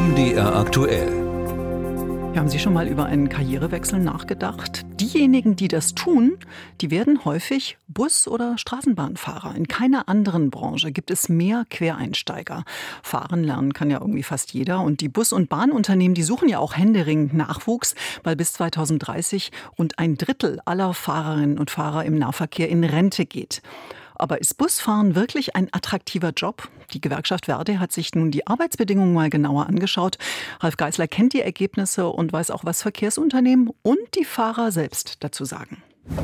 MDR aktuell. Haben Sie schon mal über einen Karrierewechsel nachgedacht? Diejenigen, die das tun, die werden häufig Bus- oder Straßenbahnfahrer. In keiner anderen Branche gibt es mehr Quereinsteiger. Fahren lernen kann ja irgendwie fast jeder. Und die Bus- und Bahnunternehmen, die suchen ja auch händeringend Nachwuchs, weil bis 2030 rund 1/3 aller Fahrerinnen und Fahrer im Nahverkehr in Rente geht. Aber ist Busfahren wirklich ein attraktiver Job? Die Gewerkschaft Verdi hat sich nun die Arbeitsbedingungen mal genauer angeschaut. Ralf Geisler kennt die Ergebnisse und weiß auch, was Verkehrsunternehmen und die Fahrer selbst dazu sagen.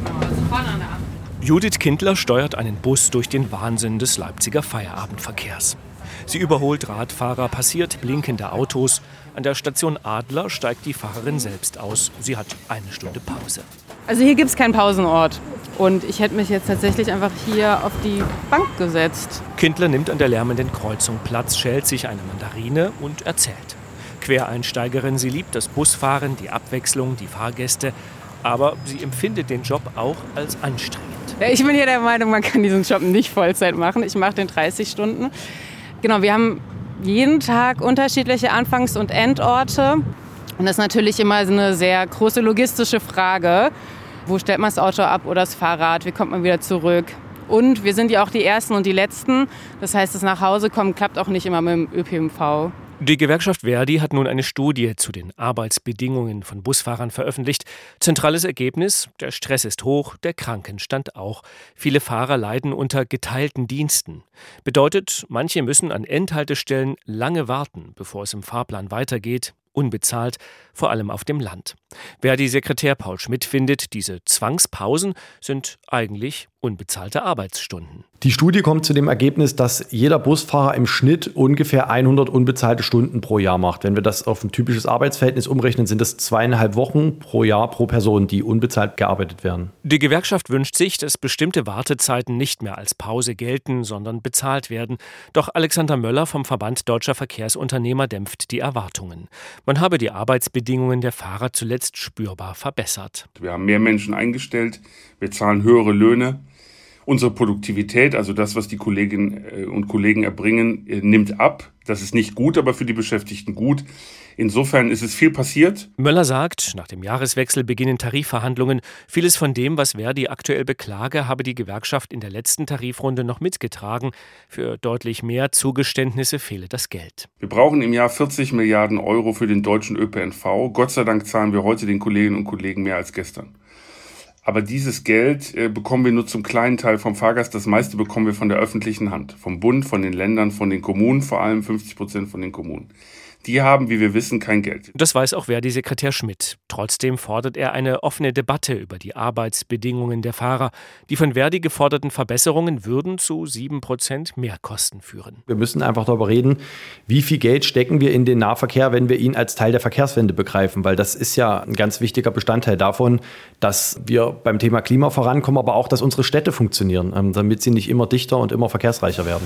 Judith Kindler steuert einen Bus durch den Wahnsinn des Leipziger Feierabendverkehrs. Sie überholt Radfahrer, passiert blinkende Autos. An der Station Adler steigt die Fahrerin selbst aus. Sie hat 1 Stunde Pause. Also hier gibt es keinen Pausenort. Und ich hätte mich jetzt tatsächlich einfach hier auf die Bank gesetzt. Kindler nimmt an der lärmenden Kreuzung Platz, schält sich eine Mandarine und erzählt. Quereinsteigerin, sie liebt das Busfahren, die Abwechslung, die Fahrgäste. Aber sie empfindet den Job auch als anstrengend. Ja, ich bin hier der Meinung, man kann diesen Job nicht Vollzeit machen. Ich mache den 30 Stunden. Genau, wir haben jeden Tag unterschiedliche Anfangs- und Endorte. Und das ist natürlich immer eine sehr große logistische Frage. Wo stellt man das Auto ab oder das Fahrrad? Wie kommt man wieder zurück? Und wir sind ja auch die Ersten und die Letzten. Das heißt, das Nachhausekommen klappt auch nicht immer mit dem ÖPNV. Die Gewerkschaft Verdi hat nun eine Studie zu den Arbeitsbedingungen von Busfahrern veröffentlicht. Zentrales Ergebnis: Der Stress ist hoch, der Krankenstand auch. Viele Fahrer leiden unter geteilten Diensten. Bedeutet, manche müssen an Endhaltestellen lange warten, bevor es im Fahrplan weitergeht. Unbezahlt, vor allem auf dem Land. Verdi-Sekretär Paul Schmidt findet, diese Zwangspausen sind eigentlich unbezahlte Arbeitsstunden. Die Studie kommt zu dem Ergebnis, dass jeder Busfahrer im Schnitt ungefähr 100 unbezahlte Stunden pro Jahr macht. Wenn wir das auf ein typisches Arbeitsverhältnis umrechnen, sind das 2,5 Wochen pro Jahr pro Person, die unbezahlt gearbeitet werden. Die Gewerkschaft wünscht sich, dass bestimmte Wartezeiten nicht mehr als Pause gelten, sondern bezahlt werden. Doch Alexander Möller vom Verband Deutscher Verkehrsunternehmer dämpft die Erwartungen. Man habe die Arbeitsbedingungen der Fahrer zuletzt spürbar verbessert. Wir haben mehr Menschen eingestellt, wir zahlen höhere Löhne. Unsere Produktivität, also das, was die Kolleginnen und Kollegen erbringen, nimmt ab. Das ist nicht gut, aber für die Beschäftigten gut. Insofern ist es viel passiert. Möller sagt, nach dem Jahreswechsel beginnen Tarifverhandlungen. Vieles von dem, was Verdi aktuell beklage, habe die Gewerkschaft in der letzten Tarifrunde noch mitgetragen. Für deutlich mehr Zugeständnisse fehle das Geld. Wir brauchen im Jahr 40 Milliarden Euro für den deutschen ÖPNV. Gott sei Dank zahlen wir heute den Kolleginnen und Kollegen mehr als gestern. Aber dieses Geld bekommen wir nur zum kleinen Teil vom Fahrgast. Das meiste bekommen wir von der öffentlichen Hand, vom Bund, von den Ländern, von den Kommunen, vor allem 50% von den Kommunen. Die haben, wie wir wissen, kein Geld. Das weiß auch Verdi-Sekretär Schmidt. Trotzdem fordert er eine offene Debatte über die Arbeitsbedingungen der Fahrer. Die von Verdi geforderten Verbesserungen würden zu 7% Mehrkosten führen. Wir müssen einfach darüber reden, wie viel Geld stecken wir in den Nahverkehr, wenn wir ihn als Teil der Verkehrswende begreifen. Weil das ist ja ein ganz wichtiger Bestandteil davon, dass wir beim Thema Klima vorankommen, aber auch, dass unsere Städte funktionieren, damit sie nicht immer dichter und immer verkehrsreicher werden.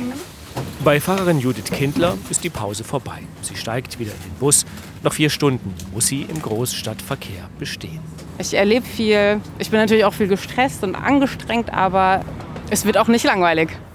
Bei Fahrerin Judith Kindler ist die Pause vorbei. Sie steigt wieder in den Bus. Noch 4 Stunden muss sie im Großstadtverkehr bestehen. Ich erlebe viel. Ich bin natürlich auch viel gestresst und angestrengt, aber es wird auch nicht langweilig.